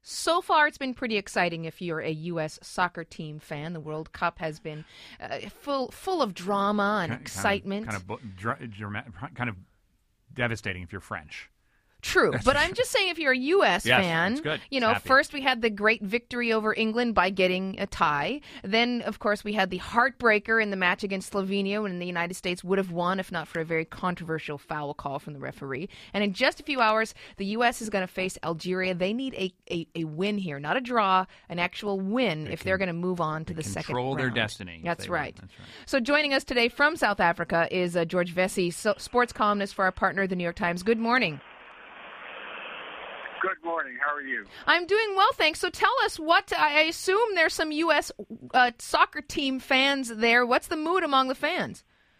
So far, it's been pretty exciting if you're a U.S. soccer team fan. The World Cup has been full of drama and excitement. Kind of devastating if you're French. True, but I'm just saying if you're a U.S. fan, that's good. First we had the great victory over England by getting a tie. Then, of course, we had the heartbreaker in the match against Slovenia when the United States would have won if not for a very controversial foul call from the referee. And in just a few hours, the U.S. is going to face Algeria. They need a win here, not a draw, an actual win if they're going to move on to the second round. Control their destiny. That's right. So joining us today from South Africa is George Vesey, sports columnist for our partner, the New York Times. Good morning. Good morning. How are you? I'm doing well, thanks. So tell us I assume there's some U.S. Soccer team fans there. What's the mood among the fans?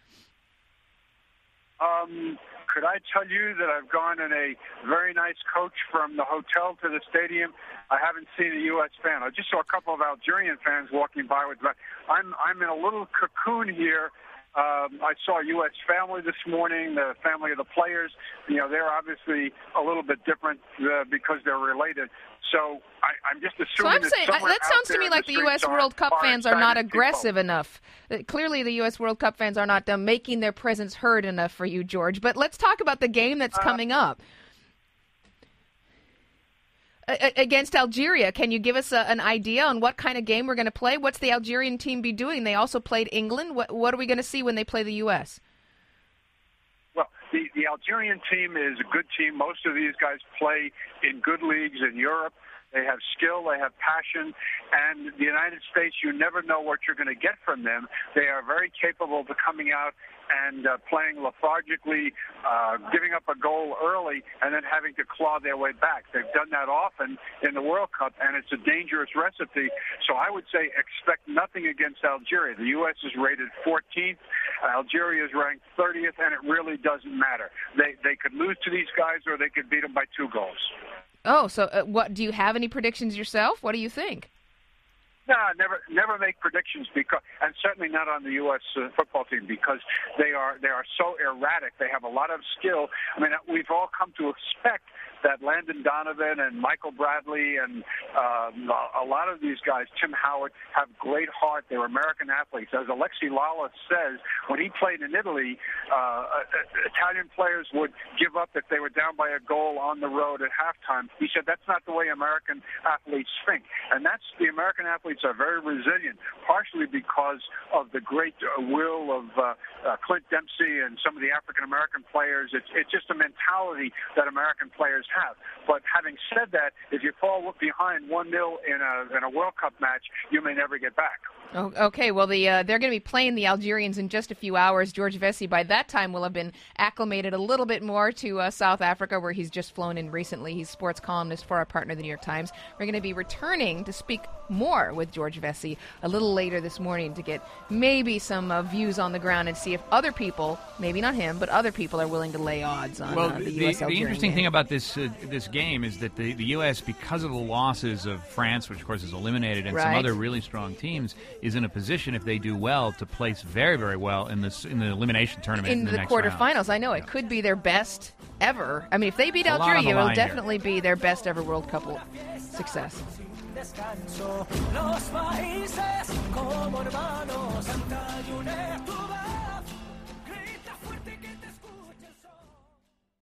Could I tell you that I've gone in a very nice coach from the hotel to the stadium? I haven't seen a U.S. fan. I just saw a couple of Algerian fans walking by with. I'm in a little cocoon here. I saw a U.S. family this morning, the family of the players. They're obviously a little bit different because they're related. So I'm just assuming that sounds to me like the U.S. World Cup fans are not aggressive enough. Clearly, the U.S. World Cup fans are not making their presence heard enough for you, George. But let's talk about the game that's coming up. Against Algeria, can you give us an idea on what kind of game we're going to play? What's the Algerian team be doing? They also played England. What are we going to see when they play the U.S.? Well, the Algerian team is a good team. Most of these guys play in good leagues in Europe. They have skill, they have passion, and the United States, you never know what you're going to get from them. They are very capable of coming out and playing lethargically, giving up a goal early, and then having to claw their way back. They've done that often in the World Cup, and it's a dangerous recipe. So I would say expect nothing against Algeria. The U.S. is rated 14th. Algeria is ranked 30th, and it really doesn't matter. They could lose to these guys, or they could beat them by 2 goals. Oh, so what? Do you have any predictions yourself? What do you think? No, never make predictions and certainly not on the U.S. Football team because they are so erratic. They have a lot of skill. I mean, we've all come to expect that Landon Donovan and Michael Bradley and a lot of these guys, Tim Howard, have great heart. They're American athletes. As Alexi Lalas says, when he played in Italy, Italian players would give up if they were down by a goal on the road at halftime. He said that's not the way American athletes think. And the American athletes are very resilient, partially because of the great will of Clint Dempsey and some of the African-American players. It's just a mentality that American players have. But having said that, if you fall behind 1-0 in a World Cup match, you may never get back. Oh, okay, well, they're going to be playing the Algerians in just a few hours. George Vesey, by that time, will have been acclimated a little bit more to South Africa, where he's just flown in recently. He's sports columnist for our partner, the New York Times. We're going to be returning to speak more with George Vesey a little later this morning to get maybe some views on the ground and see if other people, maybe not him, but other people are willing to lay odds on the U.S. The interesting thing about this game is that the U.S., because of the losses of France, which of course is eliminated, and some other really strong teams, is in a position, if they do well, to place very, very well in the elimination tournament in the next quarterfinals. round. I know it could be their best ever. I mean, if they beat Algeria, it'll definitely be their best ever World Cup success. Los países como hermanos,